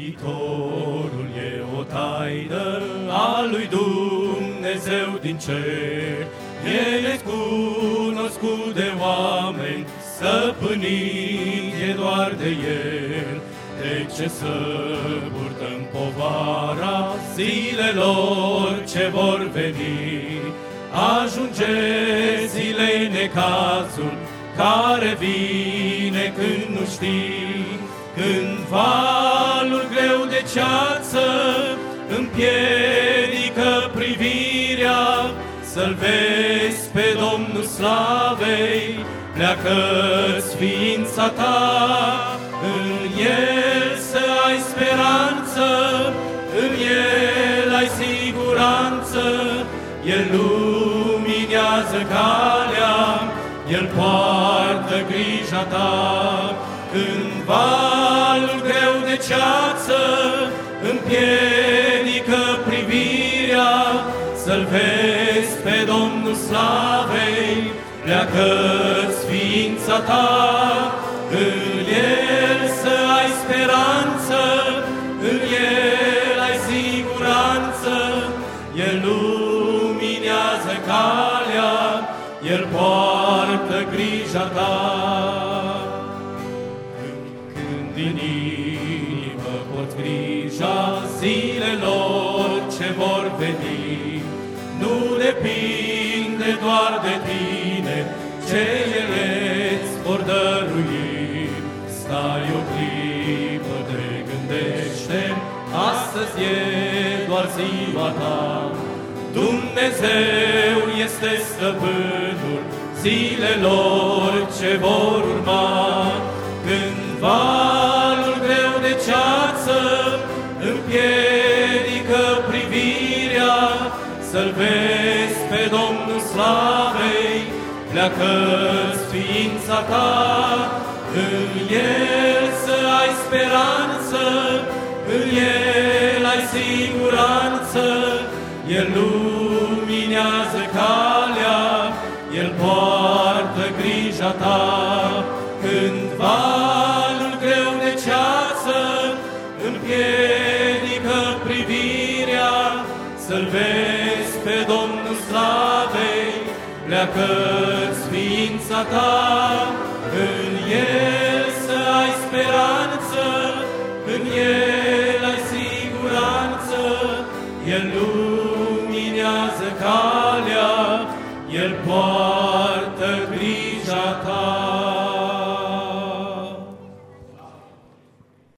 Mântuitorul e o taină a lui Dumnezeu din cer. E necunoscut de oameni, stăpânit e doar de El. De ce să purtăm povara zilelor ce vor veni? Ajunge zilei necazul care vine când nu știi, când valul greu de ceață împiedică privirea, să-L vezi pe Domnul slavei, pleacă-ți ființa ta, în El să ai speranță, în El ai siguranță, El luminează calea, El poartă grija ta. Când valul greu de ceață împiedică privirea, să-L vezi pe Domnul slavei, pleacă-ți ființa ta, în El să ai speranță, în El ai siguranță, El luminează calea, El poartă grija ta. Când din inimă porți grija zilelor ce vor veni, nu depinde doar de tine ce ele îți vor dărui. Stai o clipă, te gândește, astăzi e doar ziua ta. Dumnezeu este stăpânul zilelor ce vor urma. Când valul greu de ceață împiedică privirea, să-L vezi pe Domnul slavei, pleacă-ți ființa ta, în El să ai speranță, în El ai siguranță, El luminează calea, El poartă grija ta. Când valul greu de ceață împiedică privirea, să-L vezi pe Domnul slavei, pleacă-ți ființa ta, în El să ai speranță,